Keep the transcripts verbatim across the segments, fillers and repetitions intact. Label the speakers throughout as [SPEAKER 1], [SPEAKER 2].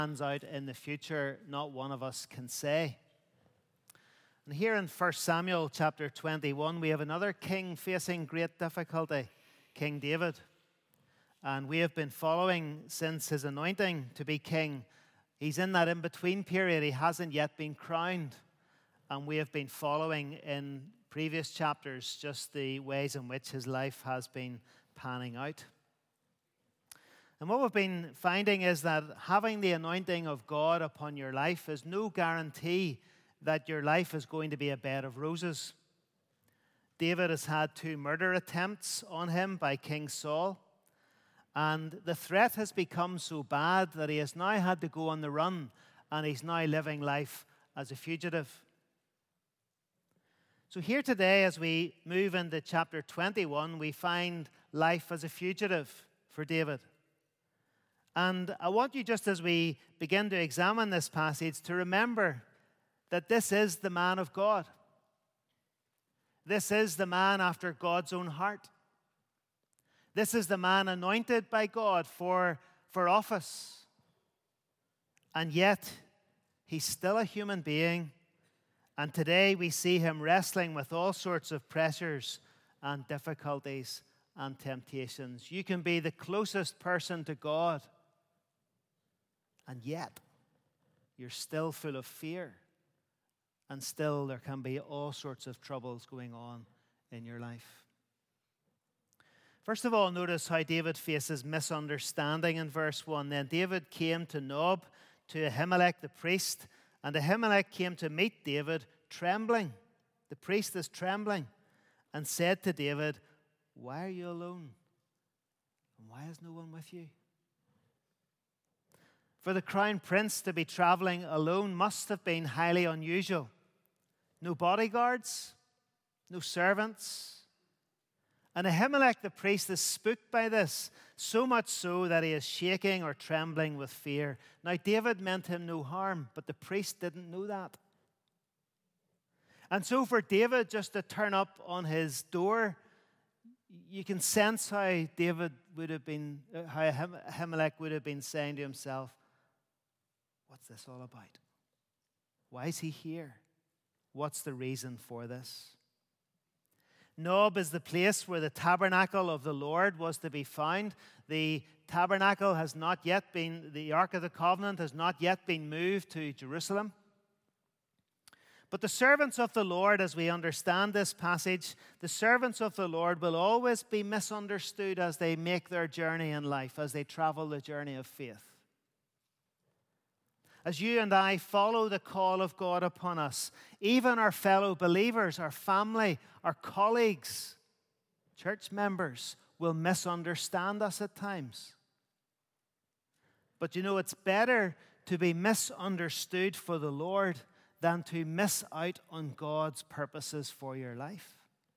[SPEAKER 1] Hands out in the future, not one of us can say. And here in First Samuel chapter twenty-one, we have another king facing great difficulty, King David. And we have been following since his anointing to be king. He's in that in-between period. He hasn't yet been crowned. And we have been following in previous chapters just the ways in which his life has been panning out. And what we've been finding is that having the anointing of God upon your life is no guarantee that your life is going to be a bed of roses. David has had two murder attempts on him by King Saul. And the threat has become so bad that he has now had to go on the run, and he's now living life as a fugitive. So here today, as we move into chapter twenty-one, we find life as a fugitive for David. And I want you, just as we begin to examine this passage, to remember that this is the man of God. This is the man after God's own heart. This is the man anointed by God for, for office. And yet, he's still a human being. And today we see him wrestling with all sorts of pressures and difficulties and temptations. You can be the closest person to God, and yet you're still full of fear. And still there can be all sorts of troubles going on in your life. First of all, notice how David faces misunderstanding in verse one. Then David came to Nob, to Ahimelech the priest, and Ahimelech came to meet David trembling. The priest is trembling, and said to David, "Why are you alone? And why is no one with you?" For the crown prince to be traveling alone must have been highly unusual. No bodyguards, no servants. And Ahimelech the priest is spooked by this, so much so that he is shaking or trembling with fear. Now David meant him no harm, but the priest didn't know that. And so for David just to turn up on his door, you can sense how David would have been, how Ahimelech would have been saying to himself, "What's this all about? Why is he here? What's the reason for this?" Nob is the place where the tabernacle of the Lord was to be found. The tabernacle has not yet been, the Ark of the Covenant has not yet been moved to Jerusalem. But the servants of the Lord, as we understand this passage, the servants of the Lord will always be misunderstood as they make their journey in life, as they travel the journey of faith. As you and I follow the call of God upon us, even our fellow believers, our family, our colleagues, church members will misunderstand us at times. But you know, it's better to be misunderstood for the Lord than to miss out on God's purposes for your life.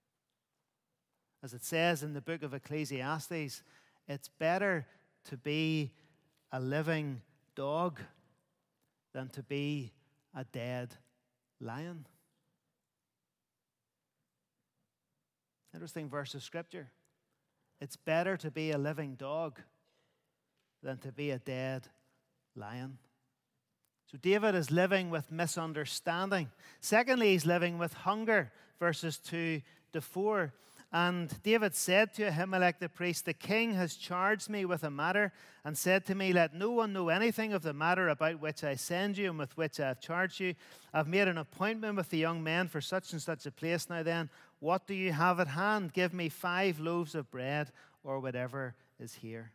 [SPEAKER 1] As it says in the book of Ecclesiastes, it's better to be a living dog than to be a dead lion. Interesting verse of scripture. It's better to be a living dog than to be a dead lion. So David is living with misunderstanding. Secondly, he's living with hunger, verses two to four. And David said to Ahimelech the priest, "The king has charged me with a matter and said to me, 'Let no one know anything of the matter about which I send you and with which I have charged you. I've made an appointment with the young men for such and such a place. Now then, what do you have at hand? Give me five loaves of bread or whatever is here.'"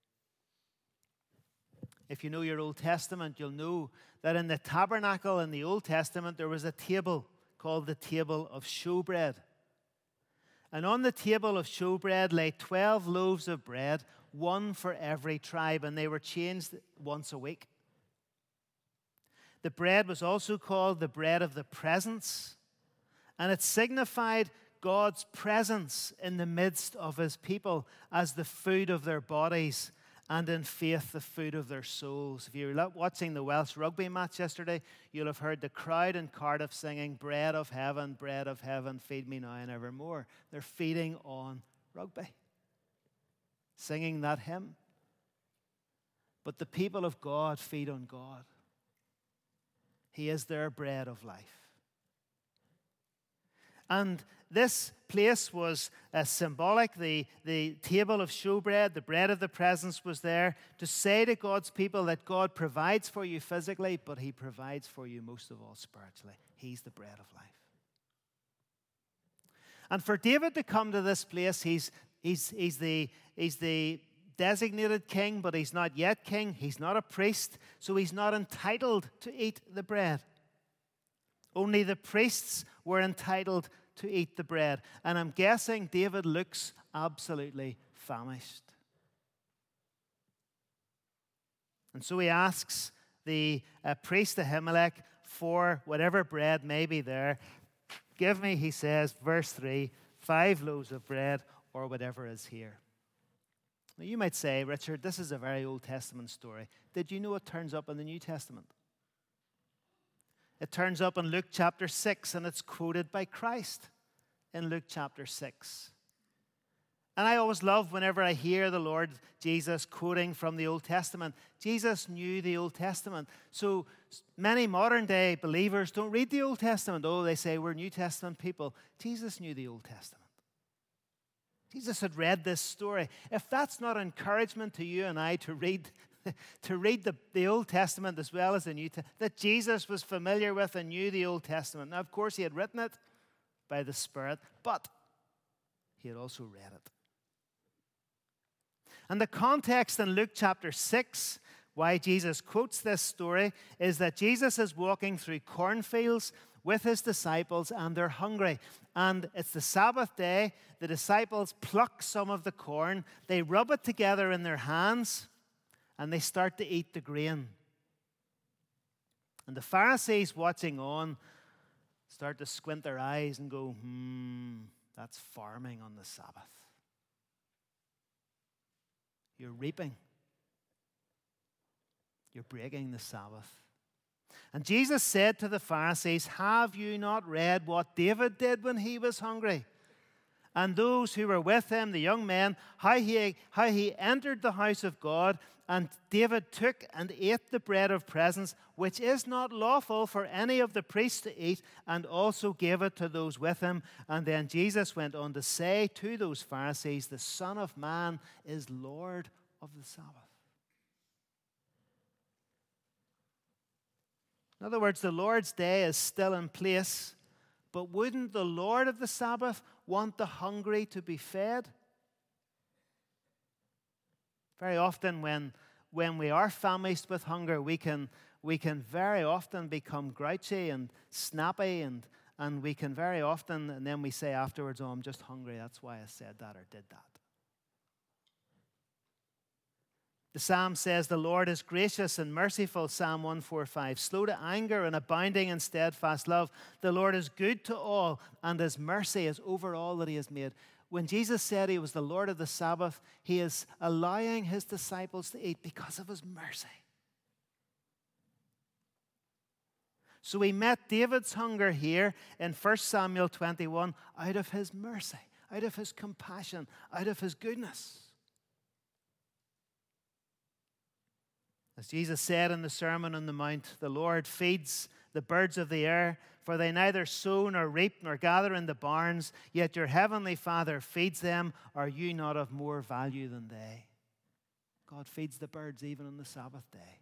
[SPEAKER 1] If you know your Old Testament, you'll know that in the tabernacle in the Old Testament, there was a table called the table of showbread. And on the table of showbread lay twelve loaves of bread, one for every tribe, and they were changed once a week. The bread was also called the bread of the presence, and it signified God's presence in the midst of his people as the food of their bodies, and in faith the food of their souls. If you were watching the Welsh rugby match yesterday, you'll have heard the crowd in Cardiff singing, "Bread of heaven, bread of heaven, feed me now and evermore." They're feeding on rugby, singing that hymn. but the people of God feed on God. He is their bread of life. And this place was uh, symbolic. The, the table of showbread, the bread of the presence was there to say to God's people that God provides for you physically, but he provides for you most of all spiritually. He's the bread of life. And for David to come to this place, he's, he's, he's, the, he's the designated king, but he's not yet king. He's not a priest, so he's not entitled to eat the bread. Only the priests were entitled to eat the bread. And I'm guessing David looks absolutely famished. And so he asks the uh, priest Ahimelech for whatever bread may be there. Give me, he says, verse three, five loaves of bread or whatever is here. Now you might say, Richard, this is a very Old Testament story. Did you know it turns up in the New Testament? It turns up in Luke chapter six, and it's quoted by Christ in Luke chapter six. And I always love whenever I hear the Lord Jesus quoting from the Old Testament. Jesus knew the Old Testament. So many modern day believers don't read the Old Testament. Oh, they say we're New Testament people. Jesus knew the Old Testament. Jesus had read this story. If that's not encouragement to you and I to read to read the, the Old Testament as well as the New Testament, that Jesus was familiar with and knew the Old Testament. Now, of course, he had written it by the Spirit, but he had also read it. And the context in Luke chapter six, why Jesus quotes this story, is that Jesus is walking through cornfields with his disciples, and they're hungry. And it's the Sabbath day. The disciples pluck some of the corn. They rub it together in their hands, and they start to eat the grain. And the Pharisees watching on start to squint their eyes and go, hmm, that's farming on the Sabbath. You're reaping. You're breaking the Sabbath. And Jesus said to the Pharisees, have you not read what David did when he was hungry? And those who were with him, the young men, how he, how he entered the house of God, and David took and ate the bread of presence, which is not lawful for any of the priests to eat, and also gave it to those with him. And then Jesus went on to say to those Pharisees, the Son of Man is Lord of the Sabbath. In other words, the Lord's day is still in place, but wouldn't the Lord of the Sabbath want the hungry to be fed? Very often when, when we are famished with hunger, we can, we can very often become grouchy and snappy, and, and we can very often, and then we say afterwards, oh, I'm just hungry, that's why I said that or did that. The psalm says, the Lord is gracious and merciful, Psalm one forty-five, slow to anger and abounding in steadfast love. The Lord is good to all, and his mercy is over all that he has made. When Jesus said he was the Lord of the Sabbath, he is allowing his disciples to eat because of his mercy. So we met David's hunger here in First Samuel twenty-one out of his mercy, out of his compassion, out of his goodness. As Jesus said in the Sermon on the Mount, the Lord feeds the birds of the air, for they neither sow nor reap nor gather in the barns, yet your heavenly Father feeds them. Are you not of more value than they? God feeds the birds even on the Sabbath day.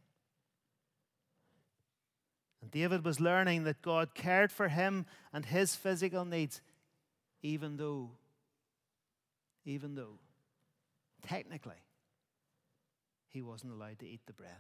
[SPEAKER 1] And David was learning that God cared for him and his physical needs, even though, even though, technically, he wasn't allowed to eat the bread.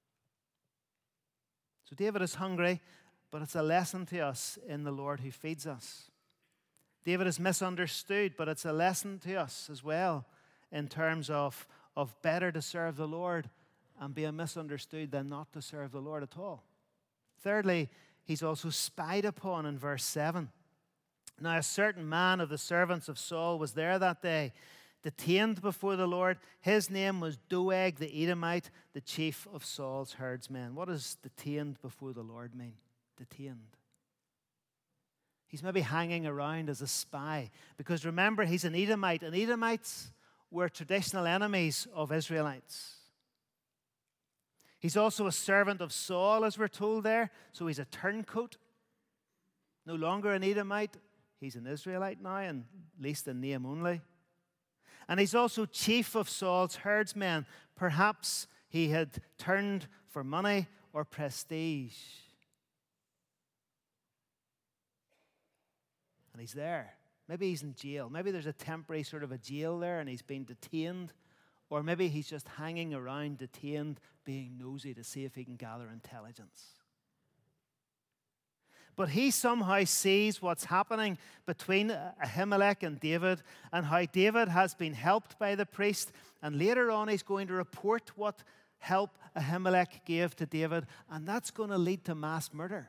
[SPEAKER 1] So David is hungry, but it's a lesson to us in the Lord who feeds us. David is misunderstood, but it's a lesson to us as well in terms of, of better to serve the Lord and being misunderstood than not to serve the Lord at all. Thirdly, he's also spied upon in verse seven. Now a certain man of the servants of Saul was there that day, detained before the Lord. His name was Doeg the Edomite, the chief of Saul's herdsmen. What does detained before the Lord mean? Detained. He's maybe hanging around as a spy. Because remember, he's an Edomite, and Edomites were traditional enemies of Israelites. He's also a servant of Saul, as we're told there. So he's a turncoat. No longer an Edomite. He's an Israelite now, and at least in name only. And he's also chief of Saul's herdsmen. Perhaps he had turned for money or prestige. And he's there. Maybe he's in jail. Maybe there's a temporary sort of a jail there and he's been detained. Or maybe he's just hanging around detained, being nosy to see if he can gather intelligence. But he somehow sees what's happening between Ahimelech and David and how David has been helped by the priest. And later on, he's going to report what help Ahimelech gave to David. And that's going to lead to mass murder.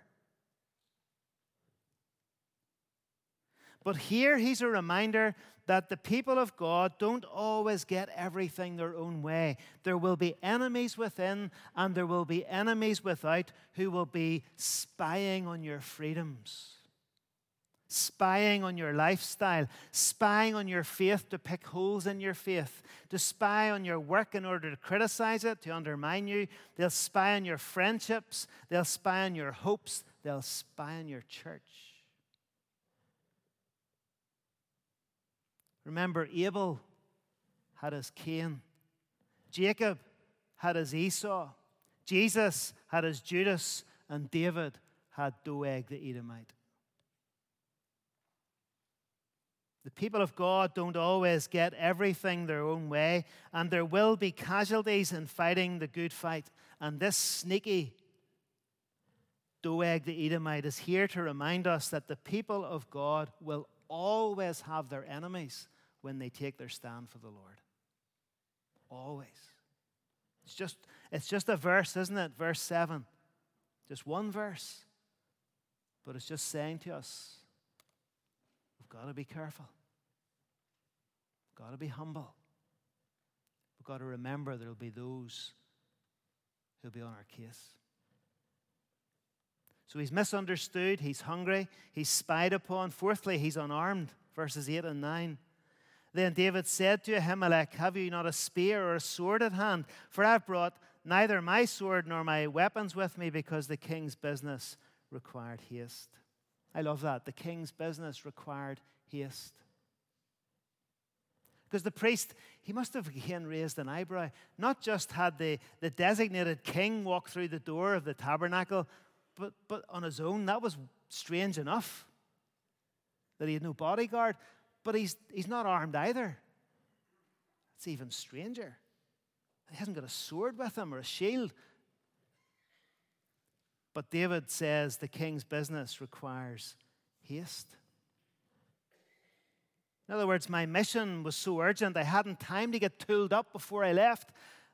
[SPEAKER 1] But here he's a reminder that the people of God don't always get everything their own way. There will be enemies within and there will be enemies without who will be spying on your freedoms, spying on your lifestyle, spying on your faith to pick holes in your faith, to spy on your work in order to criticize it, to undermine you. They'll spy on your friendships. They'll spy on your hopes. They'll spy on your church. Remember, Abel had his Cain. Jacob had his Esau. Jesus had his Judas. And David had Doeg the Edomite. The people of God don't always get everything their own way, and there will be casualties in fighting the good fight. And this sneaky Doeg the Edomite is here to remind us that the people of God will always have their enemies when they take their stand for the Lord. Always. It's just, it's just a verse, isn't it? Verse seven. Just one verse. But it's just saying to us, we've got to be careful. We've got to be humble. We've got to remember there will be those who'll be on our case. So he's misunderstood, he's hungry, he's spied upon. Fourthly, he's unarmed. Verses eight and nine. Then David said to Ahimelech, have you not a spear or a sword at hand? For I have brought neither my sword nor my weapons with me, because the king's business required haste. I love that. The king's business required haste. Because the priest, he must have again raised an eyebrow. Not just had the, the designated king walk through the door of the tabernacle, but, but on his own. That was strange enough that he had no bodyguard. But he's, he's not armed either. It's even stranger. He hasn't got a sword with him or a shield. But David says the king's business requires haste. In other words, my mission was so urgent, I hadn't time to get tooled up before I left.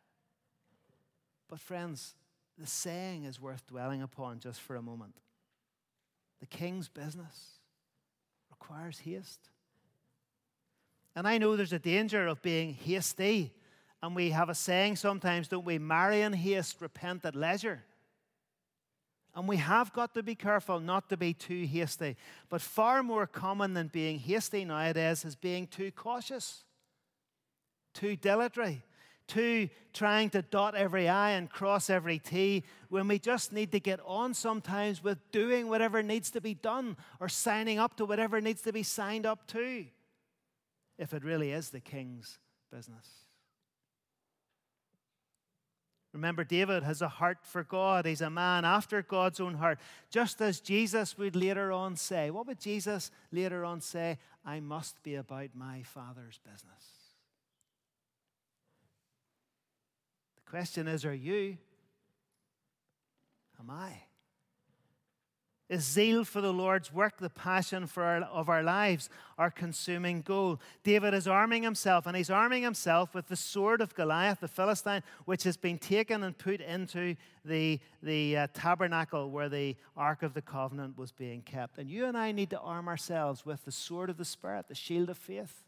[SPEAKER 1] But friends, the saying is worth dwelling upon just for a moment. The king's business requires haste. And I know there's a danger of being hasty. And we have a saying sometimes, don't we? Marry in haste, repent at leisure. And we have got to be careful not to be too hasty. But far more common than being hasty nowadays is being too cautious, too dilatory, too trying to dot every I and cross every T, when we just need to get on sometimes with doing whatever needs to be done or signing up to whatever needs to be signed up to, if it really is the king's business. Remember, David has a heart for God. He's a man after God's own heart. Just as Jesus would later on say. What would Jesus later on say? I must be about my Father's business. The question is, are you? Am I? Is zeal for the Lord's work the passion for our, of our lives, our consuming goal? David is arming himself, and he's arming himself with the sword of Goliath, the Philistine, which has been taken and put into the, the uh, tabernacle where the Ark of the Covenant was being kept. And you and I need to arm ourselves with the sword of the Spirit, the shield of faith,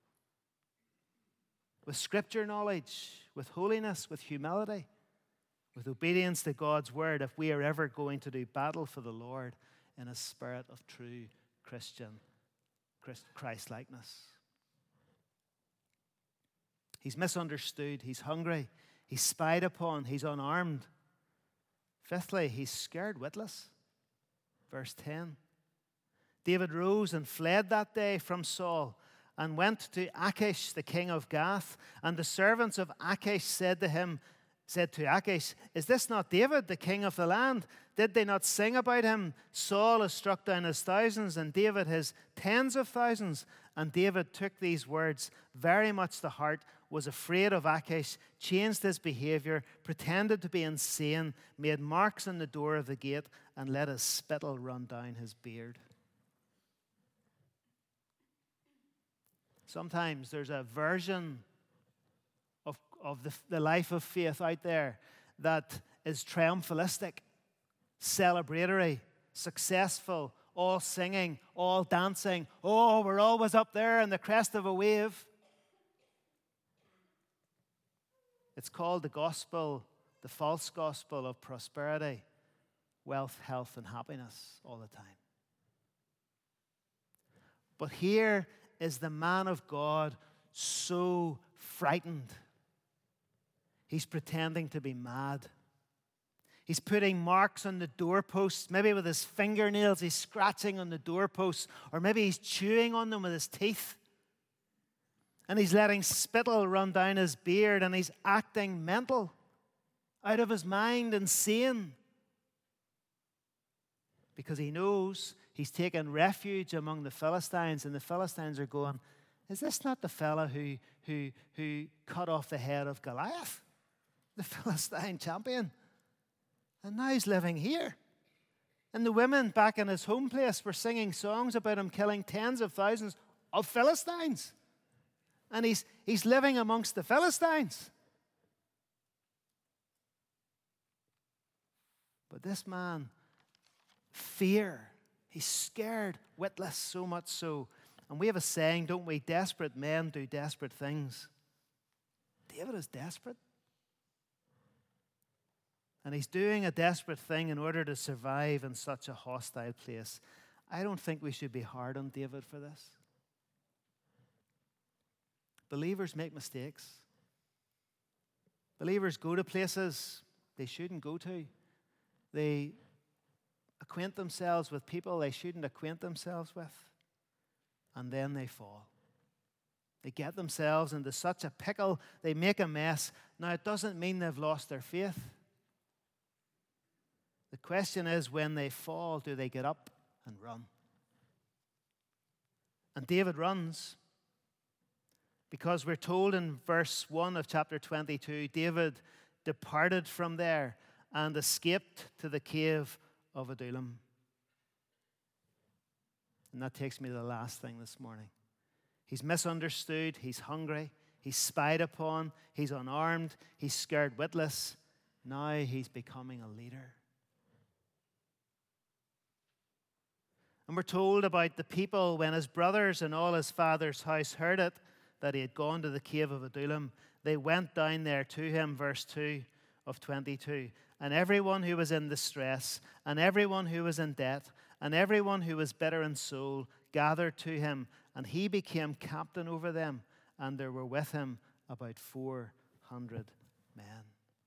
[SPEAKER 1] with scripture knowledge, with holiness, with humility, with obedience to God's word, if we are ever going to do battle for the Lord in a spirit of true Christian Christ-likeness. He's misunderstood. He's hungry. He's spied upon. He's unarmed. Fifthly, he's scared witless. Verse ten. David rose and fled that day from Saul and went to Achish, the king of Gath. And the servants of Achish said to him, said to Achish, "Is this not David, the king of the land? Did they not sing about him? Saul has struck down his thousands, and David his tens of thousands." And David took these words very much to heart, was afraid of Achish, changed his behavior, pretended to be insane, made marks on the door of the gate, and let his spittle run down his beard. Sometimes there's a version of, of the, the life of faith out there that is triumphalistic, celebratory, successful, all singing, all dancing. Oh, we're always up there in the crest of a wave. It's called the gospel, the false gospel of prosperity, wealth, health, and happiness all the time. But here is the man of God so frightened. He's pretending to be mad. He's putting marks on the doorposts. Maybe with his fingernails he's scratching on the doorposts, or maybe he's chewing on them with his teeth. And he's letting spittle run down his beard, and he's acting mental, out of his mind, insane. Because he knows he's taken refuge among the Philistines, and the Philistines are going, "Is this not the fella who, who, who cut off the head of Goliath, the Philistine champion? And now he's living here." And the women back in his home place were singing songs about him killing tens of thousands of Philistines. And he's, he's living amongst the Philistines. But this man, fear, he's scared, witless, so much so. And we have a saying, don't we? Desperate men do desperate things. David is desperate. And he's doing a desperate thing in order to survive in such a hostile place. I don't think we should be hard on David for this. Believers make mistakes. Believers go to places they shouldn't go to. They acquaint themselves with people they shouldn't acquaint themselves with. And then they fall. They get themselves into such a pickle, they make a mess. Now, it doesn't mean they've lost their faith. The question is, when they fall, do they get up and run? And David runs. Because we're told in verse one of chapter twenty-two, David departed from there and escaped to the cave of Adullam. And that takes me to the last thing this morning. He's misunderstood, he's hungry, he's spied upon, he's unarmed, he's scared witless. Now he's becoming a leader. And we're told about the people when his brothers and all his father's house heard it, that he had gone to the cave of Adullam. They went down there to him, verse two of twenty-two. And everyone who was in distress, and everyone who was in debt, and everyone who was bitter in soul, gathered to him, and he became captain over them, and there were with him about four hundred men.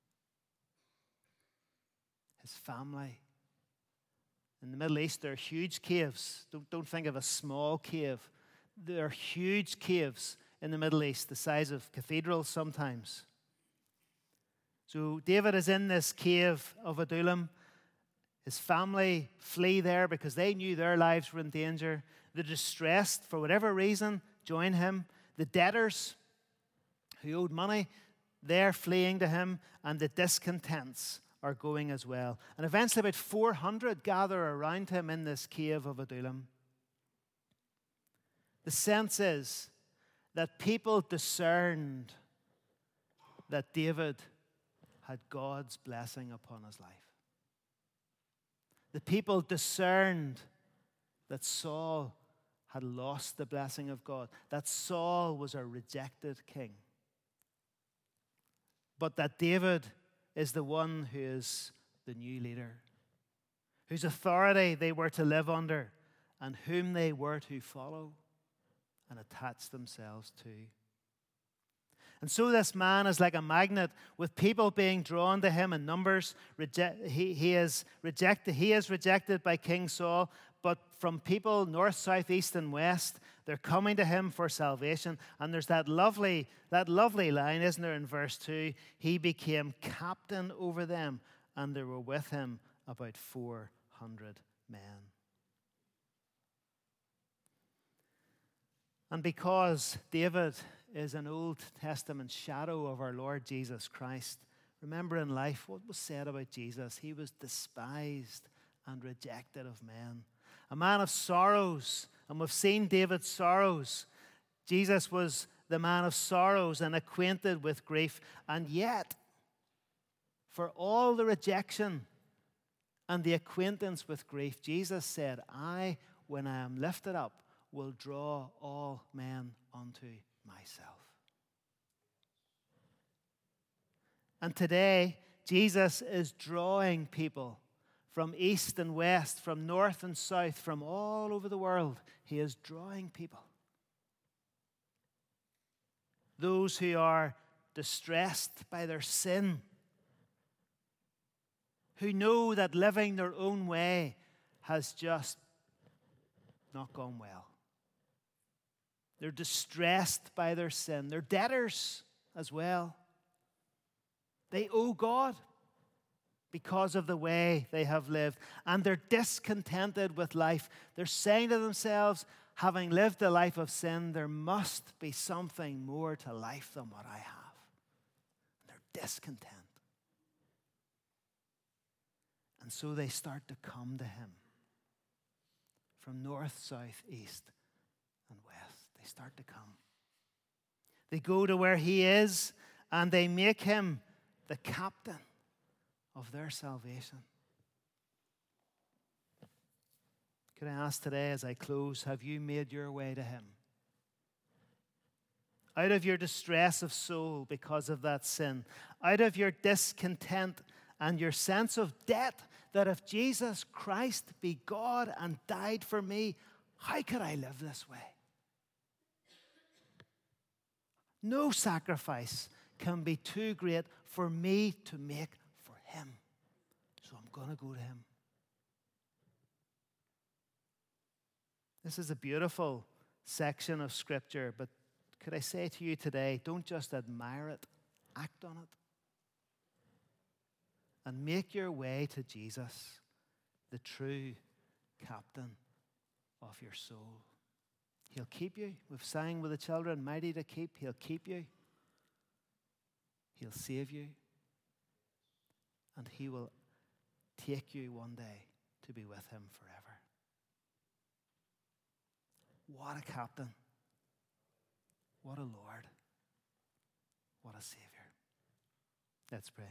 [SPEAKER 1] His family. In the Middle East, there are huge caves. Don't, don't think of a small cave. There are huge caves in the Middle East, the size of cathedrals sometimes. So David is in this cave of Adullam. His family flee there because they knew their lives were in danger. The distressed, for whatever reason, join him. The debtors who owed money, they're fleeing to him. And the discontents are going as well. And eventually about four hundred gather around him in this cave of Adullam. The sense is that people discerned that David had God's blessing upon his life. The people discerned that Saul had lost the blessing of God, that Saul was a rejected king, but that David is the one who is the new leader, whose authority they were to live under and whom they were to follow and attach themselves to. And so this man is like a magnet, with people being drawn to him in numbers. Reject, he, he, is rejected, he is rejected by King Saul, but from people north, south, east, and west, they're coming to him for salvation. And there's that lovely, that lovely line, isn't there, in verse two? He became captain over them, and there were with him about four hundred men. And because David is an Old Testament shadow of our Lord Jesus Christ, remember in life what was said about Jesus. He was despised and rejected of men. A man of sorrows, and we've seen David's sorrows. Jesus was the man of sorrows and acquainted with grief. And yet, for all the rejection and the acquaintance with grief, Jesus said, I, when I am lifted up, will draw all men unto myself. And today, Jesus is drawing people from east and west, from north and south, from all over the world. He is drawing people. Those who are distressed by their sin, who know that living their own way has just not gone well. They're distressed by their sin. They're debtors as well. They owe God because of the way they have lived. And they're discontented with life. They're saying to themselves, having lived a life of sin, there must be something more to life than what I have. And they're discontent. And so they start to come to him from north, south, east, and west. They start to come. They go to where he is, and they make him the captain of their salvation. Could I ask today as I close, have you made your way to him? Out of your distress of soul because of that sin, out of your discontent and your sense of debt, that if Jesus Christ be God and died for me, how could I live this way? No sacrifice can be too great for me to make for him. So I'm going to go to him. This is a beautiful section of Scripture, but could I say to you today, don't just admire it, act on it. And make your way to Jesus, the true captain of your soul. He'll keep you. We've sang with the children, mighty to keep. He'll keep you. He'll save you. And he will take you one day to be with him forever. What a captain. What a Lord. What a Savior. Let's pray.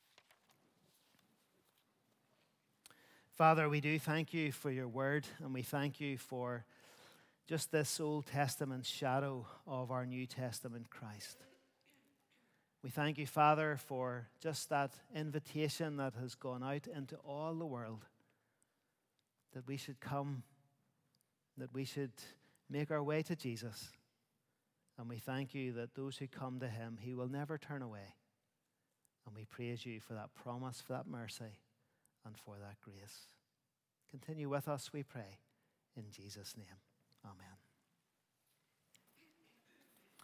[SPEAKER 1] Father, we do thank you for your word, and we thank you for just this Old Testament shadow of our New Testament Christ. We thank you, Father, for just that invitation that has gone out into all the world, that we should come, that we should make our way to Jesus. And we thank you that those who come to him, he will never turn away. And we praise you for that promise, for that mercy, and for that grace. Continue with us, we pray, in Jesus' name. Amen.